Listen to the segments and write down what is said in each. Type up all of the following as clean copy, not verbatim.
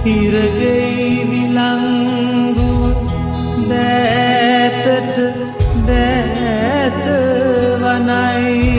හිරගෙයි විලංගු දෑතට දෑත වනයි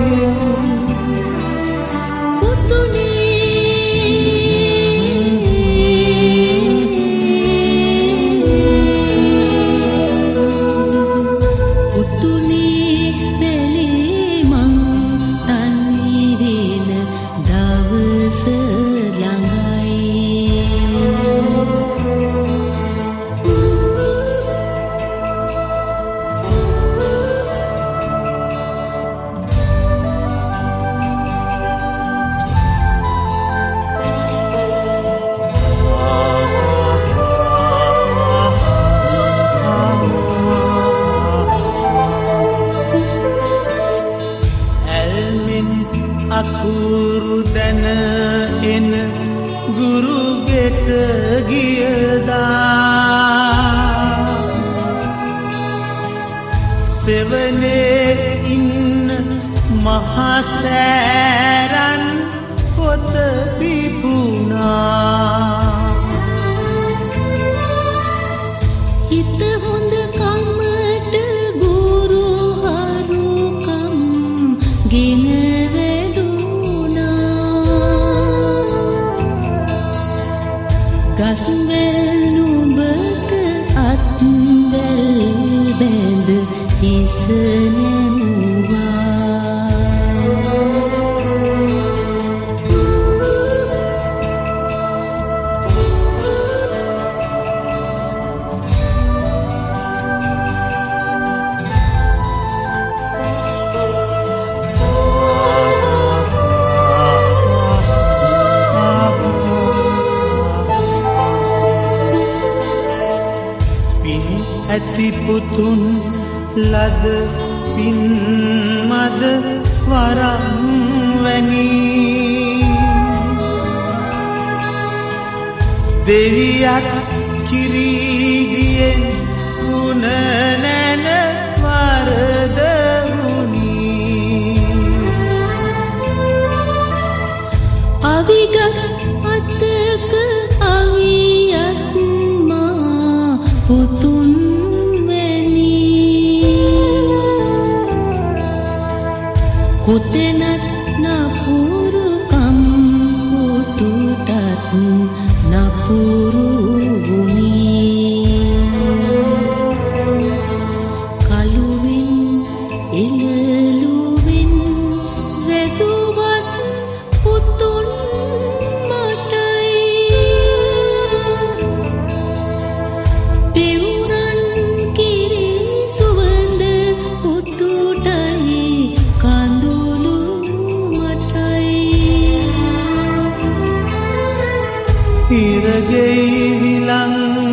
අකුරු දැන එන ගුරුගෙට ගියදා සෙවනේ ඉන්න මහසෑරන් පොත පිපුණා හිත හොඳ කමට ගුරු හරුකම් ගෙන ගස්වැල් නුඹට අත්වැල් බැඳ හිස නැමුවා ඇති පුතුන් ලද පින් මද වරම් වැනි දෙවියත් කිරීදියෙන් ගුණ නැන වරද වුණි අවිගත් අතක අවියත් මා පුතුන් කොතැනත් නපුරුකම් පුතුටත් නපුරු වුණි කළුවෙන් එළළුවෙන් වැදුවත් පුතුන් මටයි පෙවුරන් කිරි සුවඳ පුතුටයි හිරගෙයි විලංගු